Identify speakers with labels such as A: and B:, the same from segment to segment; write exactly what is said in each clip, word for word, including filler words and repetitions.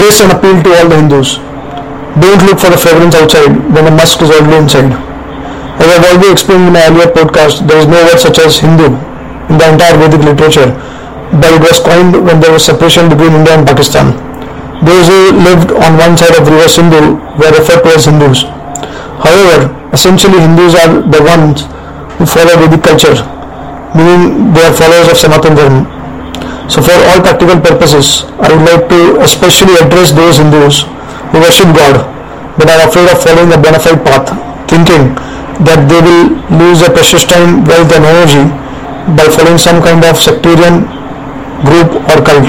A: this an appeal to all the Hindus. Don't look for the fragrance outside when the musk is already inside. As I've already explained in my earlier podcast, there is no word such as Hindu in the entire Vedic literature, but it was coined when there was separation between India and Pakistan. Those who lived on one side of river Sindhu were referred to as Hindus. However, essentially Hindus are the ones who follow Vedic culture, meaning they are followers of Sanatana Dharma. So for all practical purposes, I would like to especially address those Hindus who worship God but are afraid of following a bona fide path, thinking that they will lose their precious time, wealth and energy by following some kind of sectarian group or cult.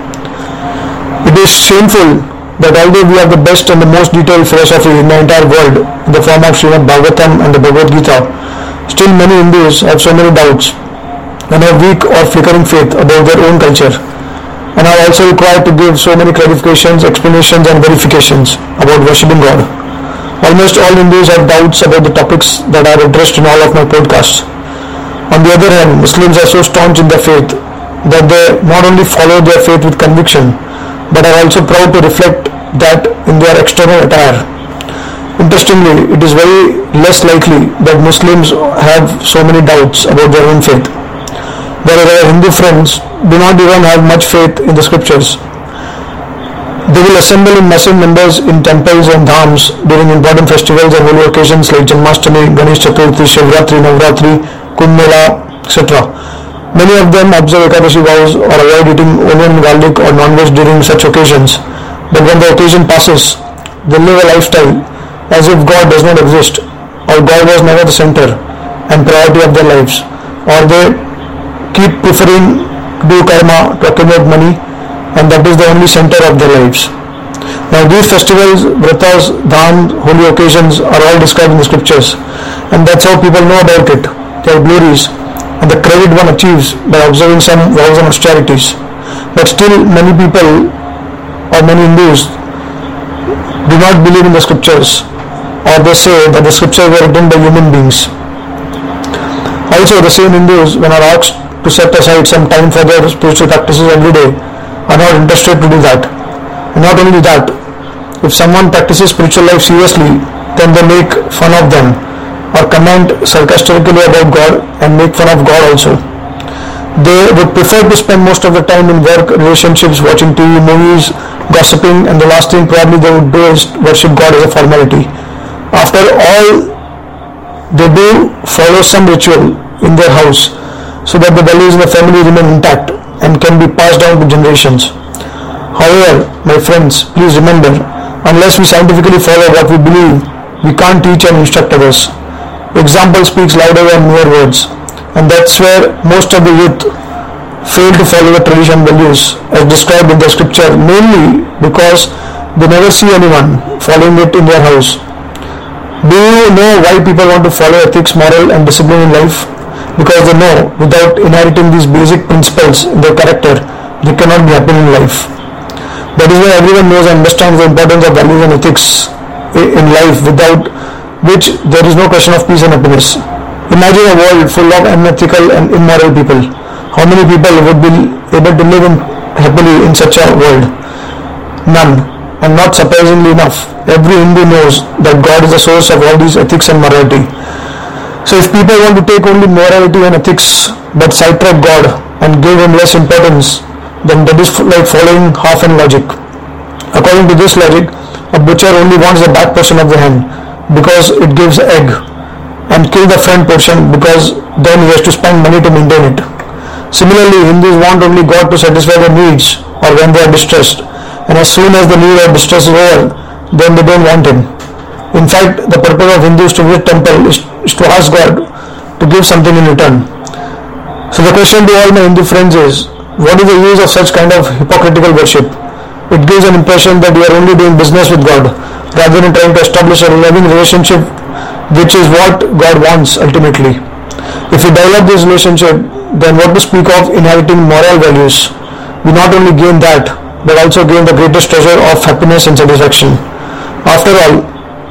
A: It is shameful that although we have the best and the most detailed philosophy in the entire world in the form of Srimad Bhagavatam and the Bhagavad Gita, still many Hindus have so many doubts and have weak or flickering faith about their own culture, and are also required to give so many clarifications, explanations and verifications about worshipping God. Almost all Hindus have doubts about the topics that are addressed in all of my podcasts. On the other hand, Muslims are so staunch in their faith that they not only follow their faith with conviction, but are also proud to reflect that in their external attire. Interestingly, it is very less likely that Muslims have so many doubts about their own faith, whereas our Hindu friends do not even have much faith in the scriptures. They will assemble in massive numbers in temples and dhams during important festivals and holy occasions like Janmashtami, Ganesh Chaturthi, Shivratri, Navratri, Kumbh Mela, et cetera. Many of them observe Ekadashi vows or avoid eating onion, garlic or non-veg during such occasions. But when the occasion passes, they live a lifestyle as if God does not exist, or God was never the center and priority of their lives, or they keep preferring to do karma to accumulate money, and that is the only center of their lives. Now these festivals, vratas, dham, holy occasions are all described in the scriptures, and that's how people know about it, their glories, and the credit one achieves by observing some vows and austerities. But still many people or many Hindus do not believe in the scriptures, or they say that the scriptures were written by human beings. Also, the same Hindus, when are asked to set aside some time for their spiritual practices every day, are not interested to do that. And not only that, if someone practices spiritual life seriously, then they make fun of them or comment sarcastically about God and make fun of God also. They would prefer to spend most of the time in work, relationships, watching T V, movies, gossiping, and the last thing probably they would do is worship God as a formality. After all, they do follow some ritual in their house so that the values in the family remain intact and can be passed down to generations. However, my friends, please remember, unless we scientifically follow what we believe, we can't teach and instruct others. Example speaks louder than mere words, and that's where most of the youth fail to follow the tradition values as described in the scripture, mainly because they never see anyone following it in their house. Do you know why people want to follow ethics, moral and discipline in life? Because they know without inheriting these basic principles in their character, they cannot be happy in life. That is why everyone knows and understands the importance of values and ethics in life, without which there is no question of peace and happiness. Imagine a world full of unethical and immoral people. How many people would be able to live in happily in such a world? None. And not surprisingly enough, every Hindu knows that God is the source of all these ethics and morality. So if people want to take only morality and ethics but sidetrack God and give him less importance, then that is like following half-end logic. According to this logic, a butcher only wants the back portion of the hen because it gives egg, and kill the front portion because then he has to spend money to maintain it. Similarly, Hindus want only God to satisfy their needs or when they are distressed, and as soon as the need or distress is over, then they don't want him. In fact, the purpose of Hindus to visit temple is, is to ask God to give something in return. So the question to all my Hindu friends is, what is the use of such kind of hypocritical worship? It gives an impression that you are only doing business with God rather than trying to establish a loving relationship, which is what God wants ultimately. If we develop this relationship, then what to speak of inheriting moral values? We not only gain that, but also gain the greatest treasure of happiness and satisfaction. After all,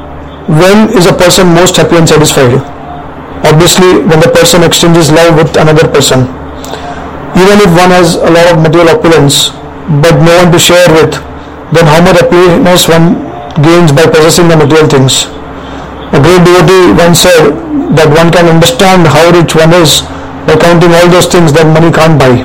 A: when is a person most happy and satisfied? Obviously, when the person exchanges love with another person. Even if one has a lot of material opulence, but no one to share with, then how much happiness one gains by possessing the material things. A great devotee once said that one can understand how rich one is by counting all those things that money can't buy.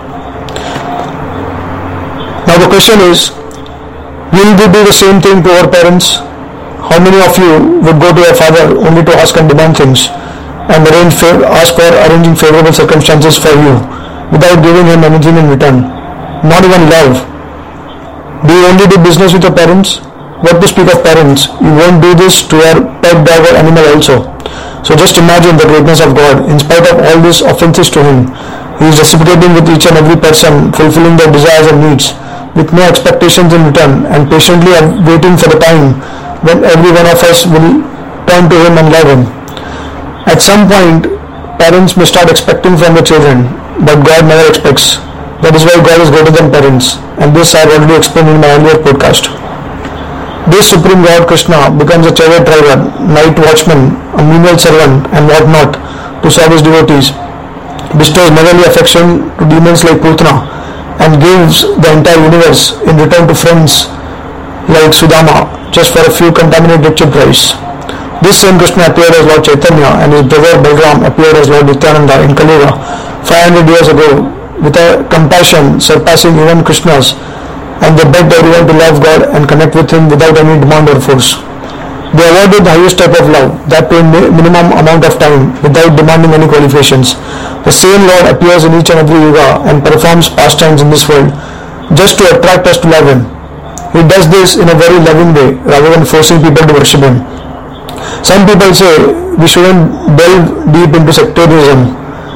A: Now the question is, will we do the same thing to our parents? How many of you would go to your father only to ask and demand things and arrange ask for arranging favorable circumstances for you without giving him anything in return? Not even love. Do you only do business with your parents? What to speak of parents, you won't do this to your pet dog or animal also. So just imagine the greatness of God. In spite of all these offenses to Him, He is reciprocating with each and every person, fulfilling their desires and needs, with no expectations in return, and patiently waiting for the time when every one of us will turn to Him and love Him. At some point, parents may start expecting from the children, but God never expects. That is why God is greater than parents, and this I have already explained in my earlier podcast. This Supreme God Krishna becomes a chariot driver, night watchman, a menial servant and what not to serve his devotees, bestows motherly affection to demons like Putana, and gives the entire universe in return to friends like Sudama just for a few contaminated chip rice. This same Krishna appeared as Lord Chaitanya, and his brother Balram appeared as Lord Nityananda in Kali Yuga five hundred years ago with a compassion surpassing even Krishna's, and they begged everyone to love God and connect with Him without any demand or force. They awarded the highest type of love, that to a minimum amount of time, without demanding any qualifications. The same Lord appears in each and every yuga and performs pastimes in this world, just to attract us to love Him. He does this in a very loving way, rather than forcing people to worship Him. Some people say we shouldn't delve deep into sectarianism,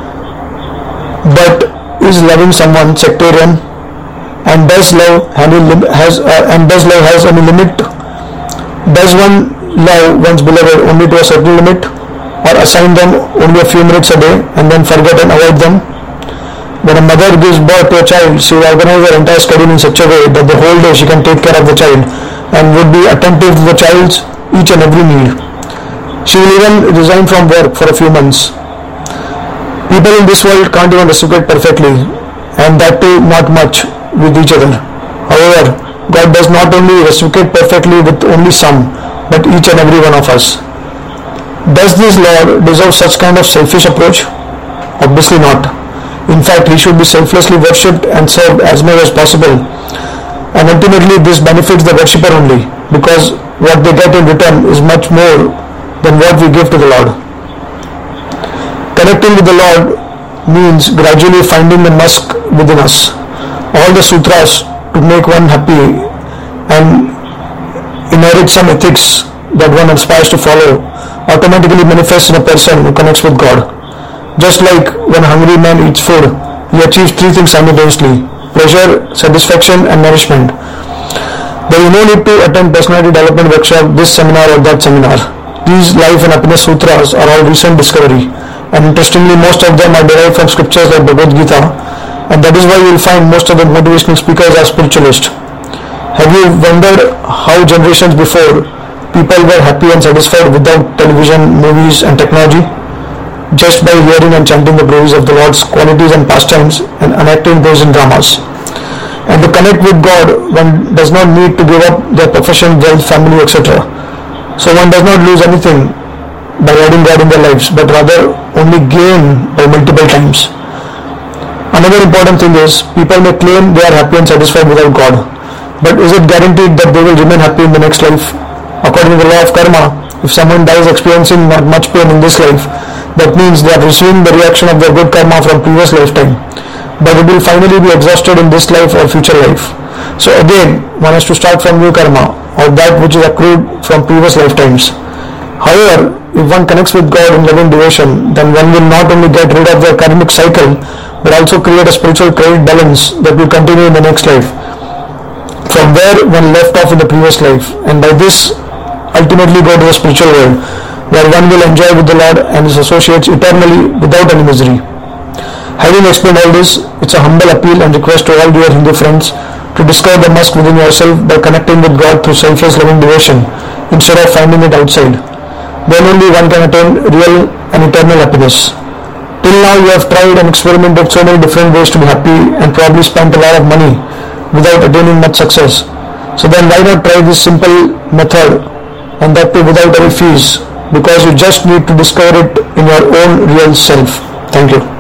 A: but is loving someone sectarian? And does love has uh, and does love has any limit? Does one love one's beloved only to a certain limit, or assign them only a few minutes a day and then forget and avoid them? When a mother gives birth to a child, she will organize her entire schedule in such a way that the whole day she can take care of the child and would be attentive to the child's each and every need. She will even resign from work for a few months. People in this world can't even reciprocate perfectly, and that too not much with each other. However, God does not only reciprocate perfectly with only some, but each and every one of us. Does this Lord deserve such kind of selfish approach? Obviously not. In fact, He should be selflessly worshipped and served as much as possible. And ultimately this benefits the worshipper only, because what they get in return is much more than what we give to the Lord. Connecting with the Lord means gradually finding the musk within us. All the sutras to make one happy and inherit some ethics that one aspires to follow automatically manifests in a person who connects with God. Just like when a hungry man eats food, he achieves three things simultaneously: pleasure, satisfaction and nourishment. There is no need to attend personality development workshop, this seminar or that seminar. These life and happiness sutras are all recent discovery, and interestingly most of them are derived from scriptures like Bhagavad Gita, and that is why you will find most of the motivational speakers are spiritualists. Have you wondered how generations before people were happy and satisfied without television, movies and technology? Just by hearing and chanting the glories of the Lord's qualities and pastimes and enacting those in dramas. And to connect with God, one does not need to give up their profession, wealth, family, et cetera. So one does not lose anything by adding God in their lives, but rather only gain by multiple times. Another important thing is, people may claim they are happy and satisfied without God, but is it guaranteed that they will remain happy in the next life? According to the law of karma, if someone dies experiencing not much pain in this life, that means they are receiving the reaction of their good karma from previous lifetime, but it will finally be exhausted in this life or future life. So again, one has to start from new karma, or that which is accrued from previous lifetimes. However, if one connects with God in loving devotion, then one will not only get rid of their karmic cycle, but also create a spiritual credit balance that will continue in the next life, from where one left off in the previous life, and by this ultimately go to the spiritual world, where one will enjoy with the Lord and his associates eternally without any misery. Having explained all this, it's a humble appeal and request to all dear Hindu friends to discover the musk within yourself by connecting with God through selfless loving devotion instead of finding it outside. Then only one can attain real and eternal happiness. Till now you have tried and experimented so many different ways to be happy and probably spent a lot of money without attaining much success. So then why not try this simple method, and that too without any fees, because you just need to discover it in your own real self. Thank you.